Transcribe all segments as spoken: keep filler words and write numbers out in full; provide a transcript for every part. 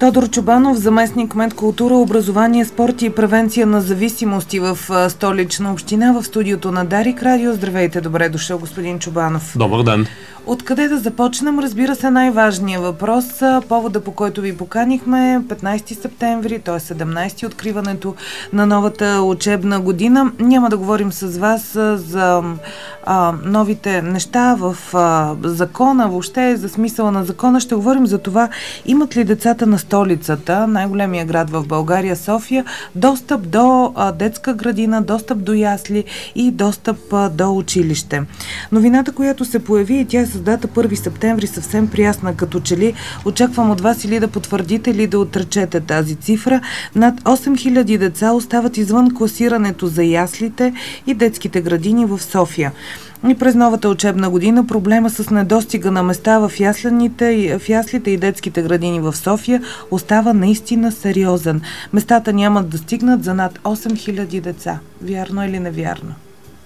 Тодор Чобанов, заместник-кмет култура, образование, спорт и превенция на зависимости в Столична община, в студиото на Дарик Радио. Здравейте, добре дошъл, господин Чобанов. Добър ден. Откъде да започнем? Разбира се, най-важният въпрос, повода, по който ви поканихме, петнайсети септември, т.е. седемнайсети, откриването на новата учебна година. Няма да говорим с вас за а, новите неща в а, закона, въобще за смисъла на закона. Ще говорим за това, имат ли децата на столицата, най-големия град в България, София, достъп до а, детска градина, достъп до ясли и достъп а, до училище. Новината, която се появи, и тя е с дата първи септември, съвсем приясна, като че ли очаквам от вас или да потвърдите, или да отречете тази цифра. Над осем хиляди деца остават извън класирането за яслите и детските градини в София. И през новата учебна година проблема с недостига на места в, яслените, в яслите и детските градини в София остава наистина сериозен. Местата нямат да стигнат за над осем хиляди деца. Вярно или невярно?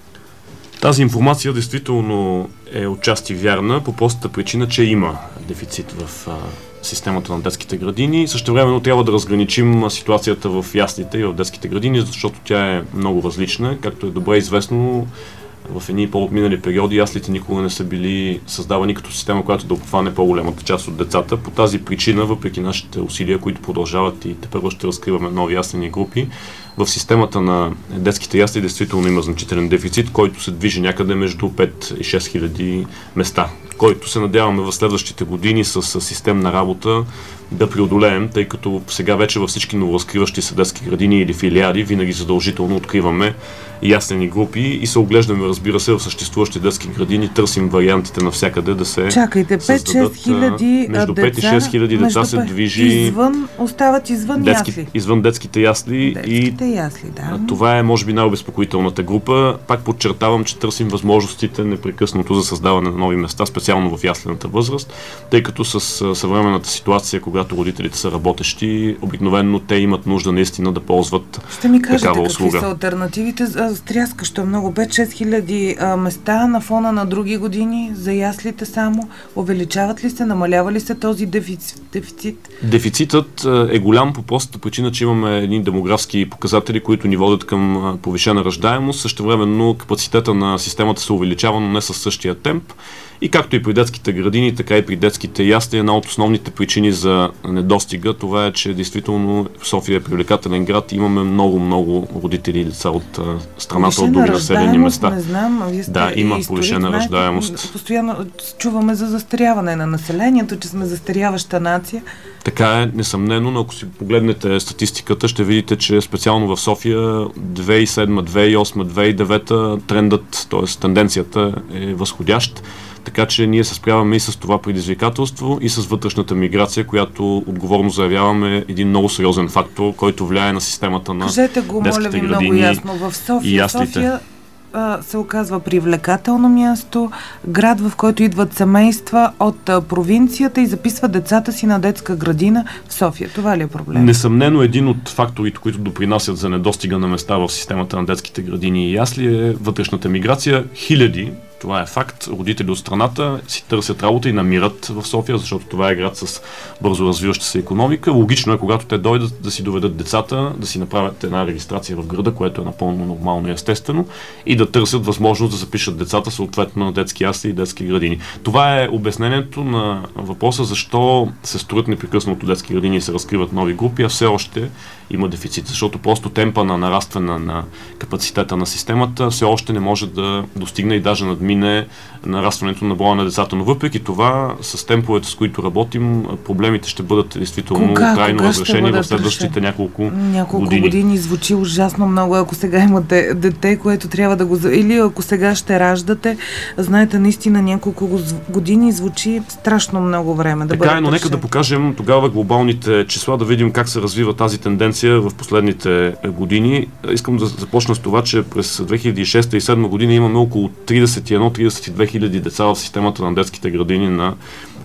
Тази информация действително е отчасти вярна, по простата причина, че има дефицит в а, системата на детските градини. Същевременно трябва да разграничим ситуацията в яслите и в детските градини, защото тя е много различна. Както е добре известно, в едни по-отминали периоди яслите никога не са били създавани като система, която да обхване по-голямата част от децата. По тази причина, въпреки нашите усилия, които продължават и тепърва ще разкриваме нови яслени групи, в системата на детските ясли действително има значителен дефицит, който се движи някъде между пет и шест хиляди места, който се надяваме в следващите години с, с системна работа да преодолеем, тъй като сега вече във всички новоразкриващи се детски градини или филиали винаги задължително откриваме яслени групи и се оглеждаме, разбира се, в съществуващи детски градини, търсим вариантите навсякъде да се Чакайте, пет-шест хиляди между пет и шест хиляди деца се движи извън, остават извън детски, ясли. Извън детските ясли. Детските и ясли, да. Това е, може би, най-обезпокоителната група. Пак подчертавам, че търсим възможностите непрекъснато за създаване на нови места, специално в яслената възраст, тъй като с съвременната ситуация, когато родителите са работещи, обикновено те имат нужда наистина да ползват Ще ми кажете такава какви услуга. са алтернативите? Стряскащо е много. пет-шест хиляди места на фона на други години за яслите само. Увеличават ли се, намалява ли се този дефицит? Дефицитът е голям по простата причина, че имаме едни демографски показатели, които ни водят към повишена раждаемост. Същевременно капацитета на системата се увеличава, но не със същия темп. И както и при детските градини, така и при детските ясли, една от основните причини за недостига, това е, че действително София е привлекателен град. Имаме много-много родители и деца от а, страната, от други населени места. Не знам, вие сте да, има историк, повишена знаете, раждаемост. Постоянно чуваме за застаряване на населението, че сме застаряваща нация. Така е, несъмнено, но ако си погледнете статистиката, ще видите, че специално в София две хиляди и седма, две хиляди и осма, две хиляди и девета трендът, т.е. тенденцията е възходящ. Така че ние се справяме и с това предизвикателство, и с вътрешната миграция, която отговорно заявяваме един много сериозен фактор, който влияе на системата на Кажете го, моля ви, много ясно. В София, София а, се оказва привлекателно място, град, в който идват семейства от а, провинцията и записват децата си на детска градина в София. Това ли е проблем? Несъмнено един от факторите, които допринасят за недостига на места в системата на детските градини и ясли, е вътрешната миграция. Хиляди, това е факт, родители от страната си търсят работа и намират в София, защото това е град с бързо развиваща се икономика. Логично е, когато те дойдат, да си доведат децата, да си направят една регистрация в града, което е напълно нормално и естествено, и да търсят възможност да запишат децата съответно на детски ясли и детски градини. Това е обяснението на въпроса защо се строят непрекъснато детски градини и се разкриват нови групи, а все още има дефицит, защото просто темпа на нарастване на капацитета на системата все още не може да достигне и даже надмине нарастването на броя на децата. Но въпреки това, с темповете, с които работим, проблемите ще бъдат действително Кога? трайно Кога разрешени в следващите няколко, няколко години. години. Звучи ужасно много. Ако сега имате дете, което трябва да го... Или ако сега ще раждате, знаете, наистина няколко години звучи страшно много време. Да така е, но нека да покажем тогава глобалните числа, да видим как се развива тази тенденция в последните години. Искам да започна с това, че през две хиляди и шеста и седма година имаме около тридесет и едно - тридесет и две хиляди деца в системата на детските градини на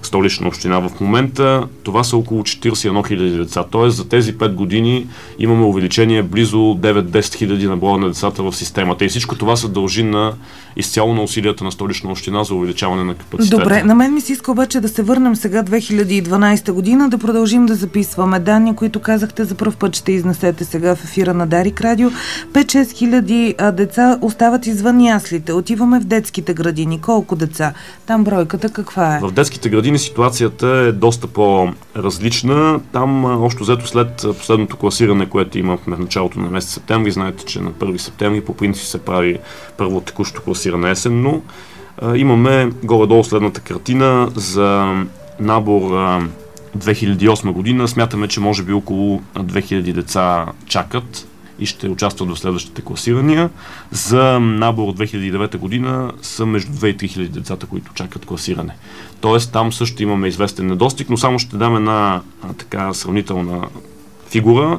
Столична община. В момента това са около четиридесет и една хиляди деца. Тоест за тези пет години имаме увеличение близо девет до десет хиляди на броя на децата в системата. И всичко това се дължи на изцяло на усилията на Столична община за увеличаване на капацитета. Добре, на мен ми се иска обаче да се върнем сега две хиляди и дванадесета година, да продължим да записваме данни, които казахте за пръв път ще изнесете сега в ефира на Дарик Радио. пет-шест хиляди деца остават извън яслите. Отиваме в детските градини. Колко деца? Там бройката каква е? В детските градини ситуацията е доста по-различна. Там, общо взето, след последното класиране, което имахме в началото на месец септември, знаете, че на първи септември по принцип се прави първо текущото класиране есенно. Имаме горе-долу следната картина за набор две хиляди и осма година. Смятаме, че може би около две хиляди деца чакат и ще участват в следващите класирания. За набор от две хиляди и девета година са между две и три хиляди децата, които чакат класиране. Тоест там също имаме известен недостиг, но само ще дам една а, така сравнителна фигура.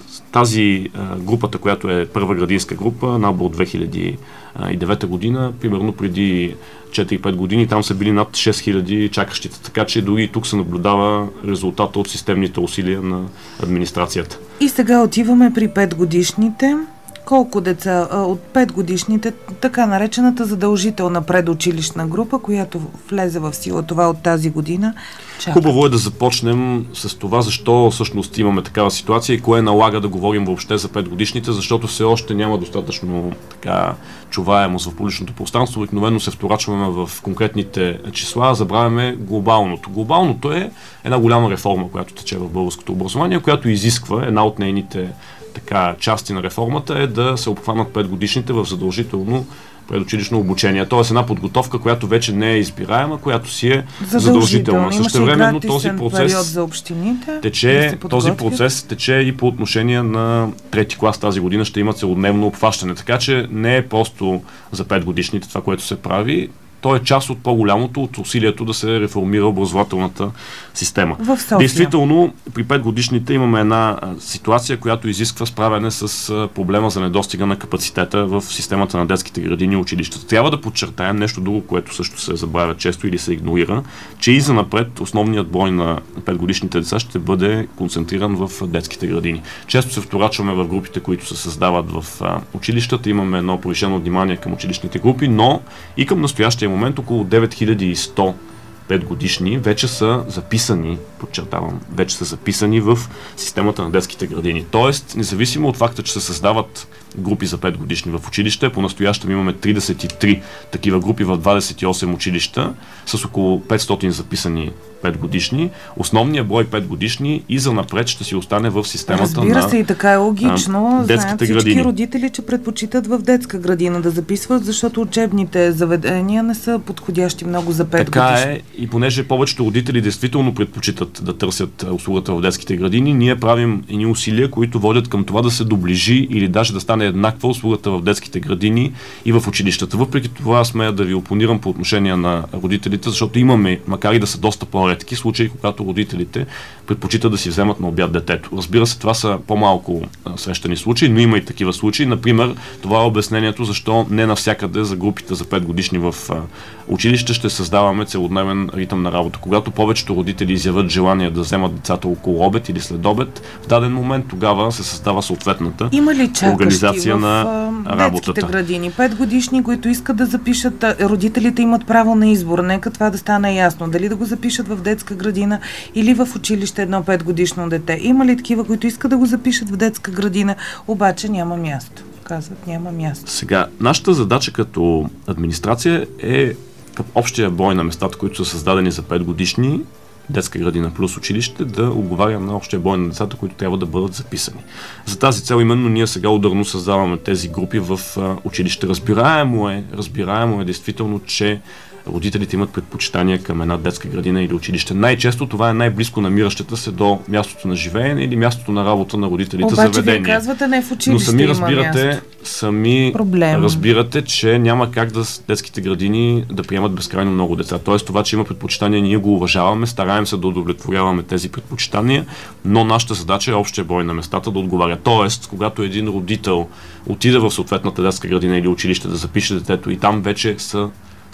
Тази а, групата, която е първа градинска група, набор от две хиляди и девета година, примерно преди четири-пет години, там са били над шест хиляди чакащите, така че дори и тук се наблюдава резултата от системните усилия на администрацията. И сега отиваме при пет годишните. Колко деца от пет годишните, така наречената задължителна предучилищна група, която влезе в сила това от тази година, чакат? Хубаво е да започнем с това, защо всъщност имаме такава ситуация и кое налага да говорим въобще за пет годишните, защото все още няма достатъчно така чуваемост в публичното пространство. Обикновено се вторачваме в конкретните числа, а забравяме глобалното. Глобалното е една голяма реформа, която тече в българското образование, която изисква една от нейните така части на реформата е да се обхванат пет годишните в задължително предучилищно обучение. Тоест една подготовка, която вече не е избираема, която си е задължителна. Същевременно този процес за общините, тече, да този процес тече и по отношение на трети клас тази година ще има целодневно обхващане. Така че не е просто за пет годишните това, което се прави. То е част от по-голямото, от усилието да се реформира образователната система. Действително, при пет годишните имаме една а, ситуация, която изисква справяне с а, проблема за недостига на капацитета в системата на детските градини и училищата. Трябва да подчертаем нещо друго, което също се забравя често или се игнорира, че и занапред основният брой на пет годишните деца ще бъде концентриран в детските градини. Често се вторачваме в групите, които се създават в а, училищата. Имаме едно повишено внимание към училищните групи, но и към настоящия момент около девет хиляди и сто пет годишни вече са записани, подчертавам, вече са записани в системата на детските градини. Тоест, независимо от факта, че се създават групи за пет годишни в училище, по-настоящем имаме тридесет и три такива групи в двадесет и осем училища с около петстотин записани пет годишни. Основният брой пет годишни и занапред ще си остане в системата. Разбира на се, и така е логично. детските всички градини. Родители, че предпочитат в детска градина да записват, защото учебните заведения не са подходящи много за пет така годишни. Е, и понеже повечето родители действително предпочитат да търсят услугата в детските градини, ние правим едни усилия, които водят към това да се доближи или даже да стане еднаква услугата в детските градини и в училищата. Въпреки това смея да ви опонирам по отношение на родителите, защото имаме, макар и да са доста по-редки случаи, когато родителите предпочитат да си вземат на обяд детето. Разбира се, това са по-малко а, срещани случаи, но има и такива случаи. Например, това е обяснението защо не навсякъде за групите за пет годишни в а, училище ще създаваме целодневен ритъм на работа. Когато повечето родители изявят желание да вземат децата около обед или след обед, в даден момент тогава се създава съответната има ли организация в, на работата. Детските градини? Пет годишни, които искат да запишат, родителите имат право на избор. Нека това да стане ясно. Дали да го запишат в детска градина или в училище едно пет годишно дете. Има ли такива, които искат да го запишат в детска градина, обаче няма място? Казват, няма място. Сега, нашата задача като администрация е към общия брой на местата, които са създадени за пет годишни, детска градина плюс училище, да отговаря на общия брой на децата, които трябва да бъдат записани. За тази цел именно ние сега ударно създаваме тези групи в а, училище. Разбираемо е, разбираемо е действително, че родителите имат предпочитания към една детска градина или училище. Най-често това е най-близко намиращата се до мястото на живеене или мястото на работа на родителите обаче заведение. Обаче вие казвате не в училище. Но сами има разбирате, място. сами Проблем. разбирате, че няма как да детските градини да приемат безкрайно много деца. Тоест това, че има предпочитания, ние го уважаваме, стараем се да удовлетворяваме тези предпочитания, но нашата задача е общия брой на местата да отговаря. Тоест, когато един родител отиде в съответната детска градина или училище да запише детето и там вече са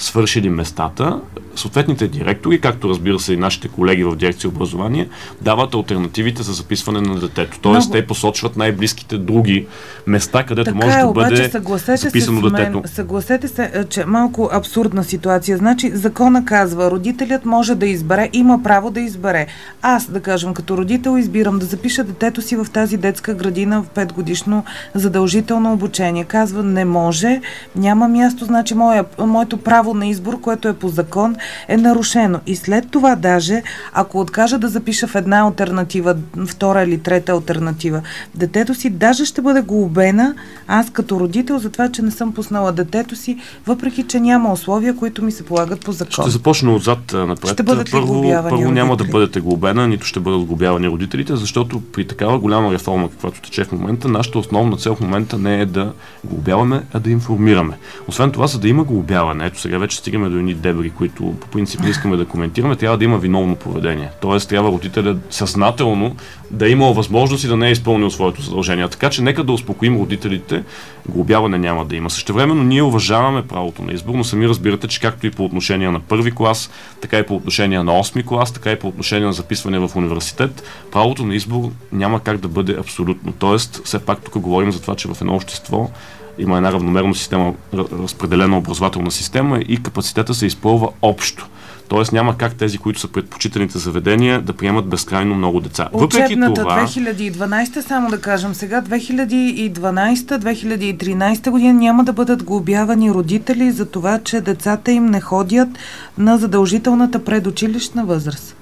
свършили местата, съответните директори, както разбира се и нашите колеги в дирекция образование, дават алтернативите за записване на детето. Тоест, Много... те посочват най-близките други места, където така може е, да обаче, бъде записано с детето. Съгласете се, че малко абсурдна ситуация. Значи, закона казва, родителят може да избере, има право да избере. Аз, да кажем, като родител избирам да запиша детето си в тази детска градина в петгодишно задължително обучение. Казва, не може, няма място, значи моя, моето право на избор, което е по закон, е нарушено. И след това даже, ако откажа да запиша в една алтернатива, втора или трета алтернатива, детето си даже ще бъде глобена, аз като родител, за това, че не съм пуснала детето си, въпреки че няма условия, които ми се полагат по закон. Ще започна отзад напред. Ще бъдат първо, първо няма да бъдете глобена, нито ще бъдат глобявани родителите, защото при такава голяма реформа, каквато тече в момента, нашата основна цел в момента не е да глобяваме, а да информираме. Освен това, за да има глобяване, ето сега вече стигаме до едни дебри, които по принцип искаме да коментираме, трябва да има виновно поведение. Тоест, трябва родителят съзнателно да е имал възможност и да не е изпълнил своето задължение. Така че нека да успокоим родителите, глобяване няма да има. Същевременно ние уважаваме правото на избор, но сами разбирате, че както и по отношение на първи клас, така и по отношение на осми клас, така и по отношение на записване в университет, правото на избор няма как да бъде абсолютно. Тоест, все пак тук говорим за това, че в едно общество има една равномерна система, разпределена образователна система и капацитета се изпълва общо. Тоест няма как тези, които са предпочитаните заведения, да приемат безкрайно много деца. Учебната това... две хиляди и дванадесета, само да кажем сега, две хиляди и дванадесета - две хиляди и тринадесета година няма да бъдат глобявани родители за това, че децата им не ходят на задължителната предучилищна възраст.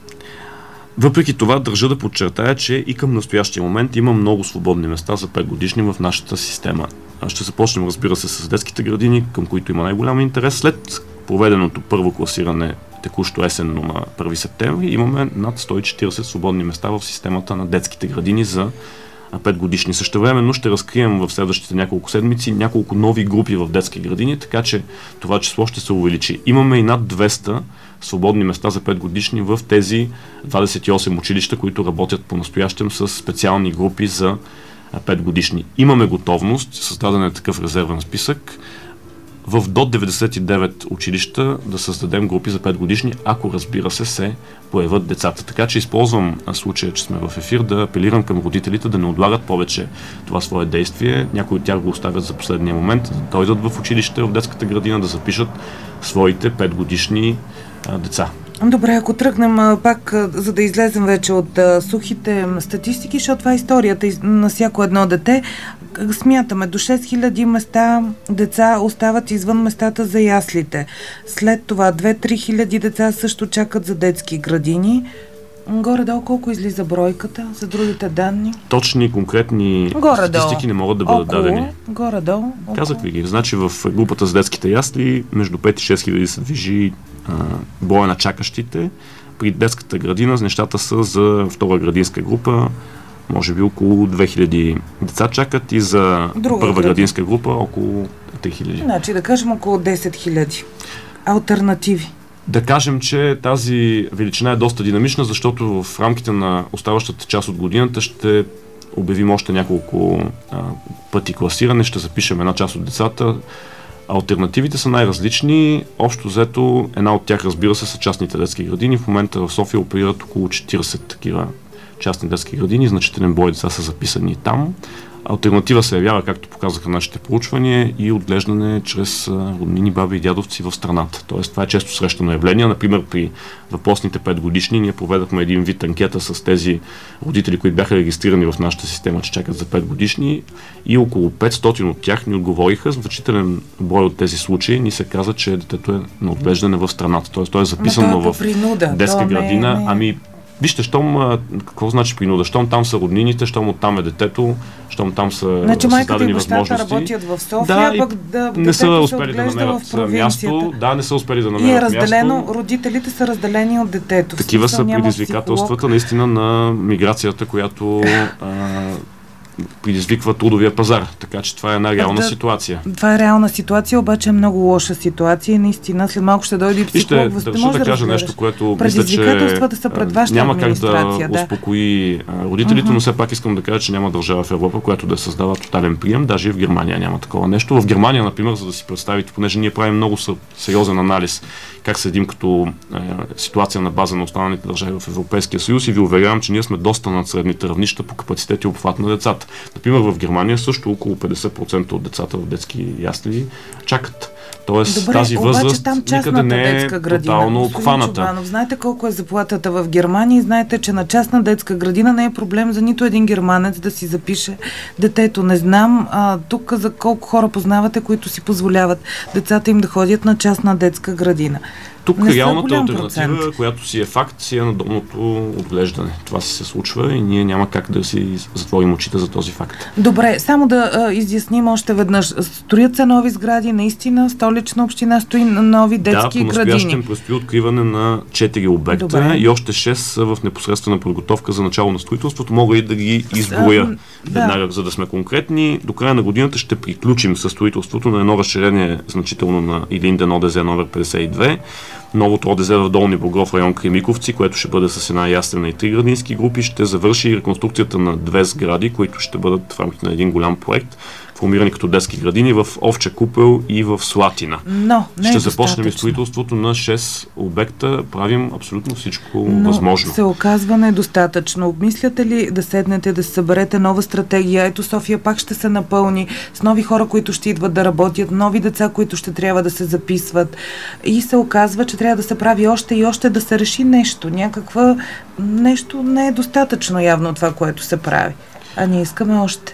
Въпреки това, държа да подчертая, че и към настоящия момент има много свободни места за пет годишни в нашата система. Ще започнем, разбира се, с детските градини, към които има най-голям интерес. След проведеното първо класиране текущо есенно на първи септември, имаме над сто и четиридесет свободни места в системата на детските градини за пет годишни. Същевременно ще разкрием в следващите няколко седмици няколко нови групи в детски градини, така че това число ще се увеличи. Имаме и над двеста свободни места за пет годишни в тези двадесет и осем училища, които работят по-настоящем с специални групи за пет годишни. Имаме готовност, създаден е такъв резервен списък, в до деветдесет и девет училища да създадем групи за пет годишни, ако разбира се се появят децата. Така че използвам случая, че сме в ефир, да апелирам към родителите да не отлагат повече това свое действие. Някои от тях го оставят за последния момент, да дойдат в училище, в детската градина, да запишат своите пет годишни а, деца. Добре, ако тръгнем а, пак, а, за да излезем вече от а, сухите статистики, защото това е историята на всяко едно дете. Смятаме, до шест хиляди места деца остават извън местата за яслите. След това две-три хиляди деца също чакат за детски градини. Горе-долу колко излиза бройката за другите данни? Точни, конкретни горе-долу статистики не могат да бъдат около, дадени. Горе-долу. Около. Казах ви ги. Значи в групата за детските ясли между пет и шест хиляди се движи а, броя на чакащите. При детската градина нещата са за втора градинска група. Може би около две хиляди деца чакат и за Друга първа градина. градинска група около три хиляди. Значи да кажем около десет хиляди. Алтернативи. Да кажем, че тази величина е доста динамична, защото в рамките на оставащата част от годината ще обявим още няколко а, пъти класиране, ще запишем една част от децата. Алтернативите са най-различни. Общо взето една от тях, разбира се, са частните детски градини. В момента в София оперират около четиридесет такива частни детски градини, значителен брой деца са записани там. Алтернатива се явява, както показаха нашите проучвания, и отглеждане чрез роднини, баби и дядовци в страната. Тоест, това е често срещано явление. Например, при въпросните пет годишни ние проведахме един вид анкета с тези родители, които бяха регистрирани в нашата система, че чакат за пет годишни, и около петстотин от тях ни отговориха. Значителен брой от тези случаи ни се каза, че детето е на отглеждане в страната. Тоест, то е записано в детска градина. Не, не. Ами, вижте, щом, какво значи принуда? Щом там са роднините, щом оттам е детето, щом там са значи, създадени възможности. Значи майката и бащата работят в София, да, пък да, не са успели да намерят място. Да, не са успели да намерят място. И е разделено, място. Родителите са разделени от детето. Такива са предизвикателствата наистина на миграцията, която а, предизвиква трудовия пазар. Така че това е една реална да, ситуация. Това е реална ситуация, обаче е много лоша ситуация и наистина след малко ще дойде и психолог. Ще държа да, да кажа нещо, което мисля, че са пред вашата няма как администрация. да, да успокои родителите, uh-huh. но все пак искам да кажа, че няма държава в Европа, която да създава тотален прием. Даже и в Германия няма такова нещо. В Германия, например, за да си представите, понеже ние правим много сериозен анализ как седим като е, ситуация на база на останалите държави в Европейския съюз и ви уверявам, че ние сме доста над средните равнища по капацитет и обхват на децата. Например, в Германия също около петдесет процента от децата в детски ясли чакат. Тоест, добре, тази възраст там никъде не е тотално обхваната. Знаете колко е заплатата в Германия и знаете, че на частна детска градина не е проблем за нито един германец да си запише детето. Не знам а, тук за колко хора познавате, които си позволяват децата им да ходят на частна детска градина. Тук реалната алтернатива, която си е факт, си е надолното отглеждане. Това си се случва и ние няма как да си затворим очите за този факт. Добре, само да а, изясним още веднъж. Строят се нови сгради, наистина Столична община строи нови детски да, градини. Да, по предстои откриване на четири обекта. Добре. И още шест са в непосредствена подготовка за начало на строителството. Мога и да ги изброя а, веднага, да. За да сме конкретни. До края на годината ще приключим със строителството на едно разширение значително на Илинден ОДЗ номер петдесет и две. Новото ОДЗ в Долни Богров, район Кремиковци, което ще бъде с една яслена и три градински групи, ще завърши реконструкцията на две сгради, които ще бъдат в рамките на един голям проект, формирани като детски градини в Овча купел и в Слатина. Но, не ще е започнем и строителството на шест обекта. Правим абсолютно всичко Но възможно. се оказва недостатъчно. Обмисляте ли да седнете, да съберете нова стратегия? Ето София пак ще се напълни с нови хора, които ще идват да работят, нови деца, които ще трябва да се записват. И се оказва, че трябва да се прави още и още да се реши нещо. Някаква нещо не е достатъчно явно това, което се прави. А ние искаме още.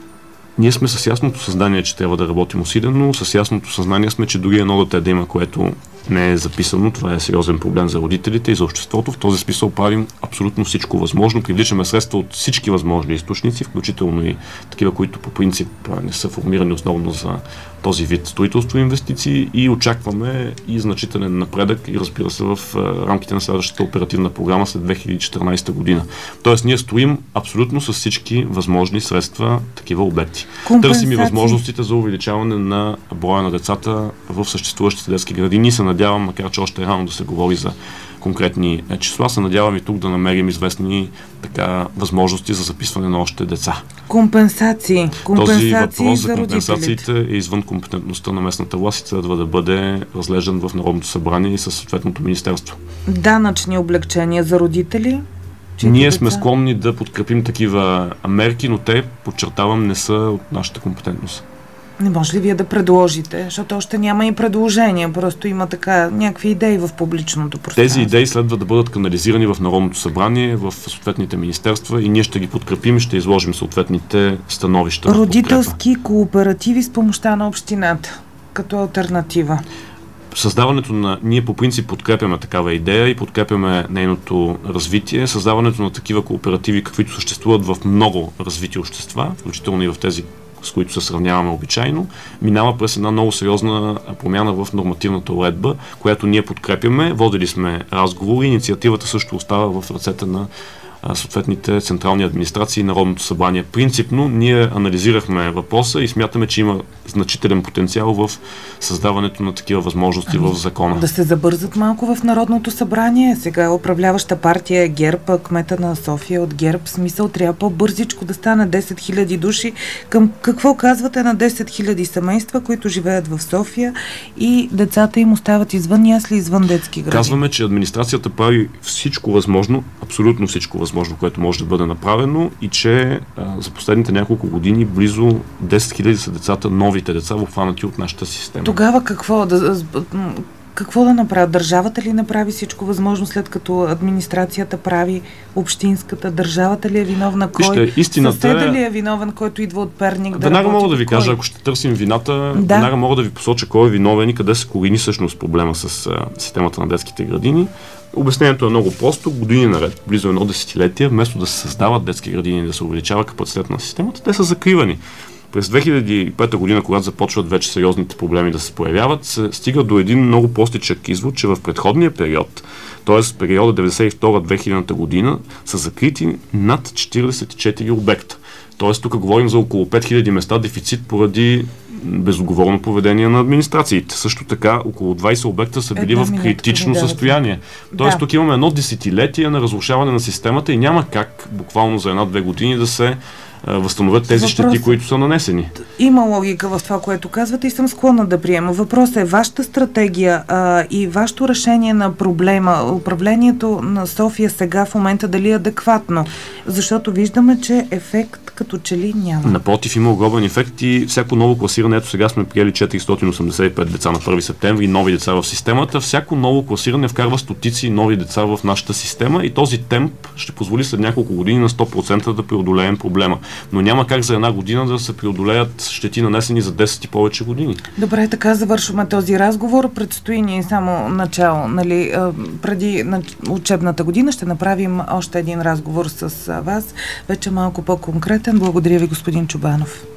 Ние сме с ясното съзнание, че трябва да работим усилено, с ясното съзнание сме, че дори едно дете да има, което не е записано, това е сериозен проблем за родителите и за обществото. В този смисъл правим абсолютно всичко възможно. Привличаме средства от всички възможни източници, включително и такива, които по принцип не са формирани основно за този вид строителство и инвестиции и очакваме и значителен напредък и разбира се в рамките на следващата оперативна програма след две хиляди и четиринадесета година. Тоест ние стоим абсолютно с всички възможни средства такива обекти. Търсим и възможностите за увеличаване на броя на децата в съществуващите детски градини. Се надявам, макар че още е рано да се говори за конкретни числа, се надявам и тук да намерим известни така възможности за записване на още деца. Компенсации. Компенсации Този въпрос за, за компенсациите е извън компетентността на местната власт и следва да бъде разглеждан в Народното събрание и със съответното министерство. Данъчни облегчения за родители? Ние сме склонни да подкрепим такива мерки, но те, подчертавам, не са от нашата компетентност. Не може ли вие да предложите? Защото още няма и предложения, просто има така някакви идеи в публичното пространство. Тези идеи следва да бъдат канализирани в Народното събрание, в съответните министерства и ние ще ги подкрепим и ще изложим съответните становища. Родителски кооперативи с помощта на общината, като алтернатива. Създаването на... Ние по принцип подкрепяме такава идея и подкрепяме нейното развитие. Създаването на такива кооперативи, каквито съществуват в много развити общества, включително и в тези, с които се сравняваме обичайно, минава през една много сериозна промяна в нормативната уредба, която ние подкрепяме. Водили сме разговори. Инициативата също остава в ръцете на съответните централни администрации и Народното събрание. Принципно ние анализирахме въпроса и смятаме, че има значителен потенциал в създаването на такива възможности ами, в закона. Да се забързат малко в Народното събрание. Сега управляваща партия е ГЕРБ, кмета на София от ГЕРБ. Смисъл трябва по-бързичко да стане десет хиляди души. Към какво казвате на десет хиляди семейства, които живеят в София и децата им остават извън ясли, извън детски градини? Казваме, че администрацията прави всичко възможно, абсолютно всичко възможно, което може да бъде направено и че а, за последните няколко години близо десет хиляди са децата, новите деца, обхванати от нашата система. Тогава какво да, какво да направят? Държавата ли направи всичко възможно, след като администрацията прави, общинската? Държавата ли е виновна? Кой? Вижте, истината съседа ли е виновен, който идва от Перник да веднага работи? мога да ви кажа, ако ще търсим вината, да. веднага мога да ви посоча кой е виновен и къде се корени всъщност проблема с а, системата на детските градини. Обяснението е много просто. Години наред, близо едно десетилетие, вместо да се създават детски градини и да се увеличава капацитет на системата, те са закривани. През две хиляди и пета година, когато започват вече сериозните проблеми да се появяват, се стига до един много простичък извод, че в предходния период, т.е. периода деветдесет и втора до две хиляди година, са закрити над четиридесет и четири обекта. Тоест тук говорим за около пет хиляди места дефицит поради безоговорно поведение на администрациите. Също така около двайсет обекта са били Една в критично минутка, състояние. Тоест да. Тук имаме едно десетилетие на разрушаване на системата и няма как буквално за една-две години да се възстановят тези Въпрос... щети, които са нанесени. Има логика в това, което казвате и съм склонна да приема. Въпросът е вашата стратегия а, и вашето решение на проблема, управлението на София сега в момента дали е адекватно, защото виждаме, че ефект като че ли няма. Напротив, има огромен ефект и всяко ново класиране, ето сега сме приели четиристотин осемдесет и пет деца на първи септември, нови деца в системата, всяко ново класиране вкарва стотици нови деца в нашата система и този темп ще позволи след няколко години на сто процента да преодолеем проблема. Но няма как за една година да се преодолеят щети нанесени за десет и повече години. Добре, така завършваме този разговор. Предстои ни само начало. Нали, преди учебната година ще направим още един разговор с вас, вече малко по-конкретен. Благодаря ви, господин Чобанов.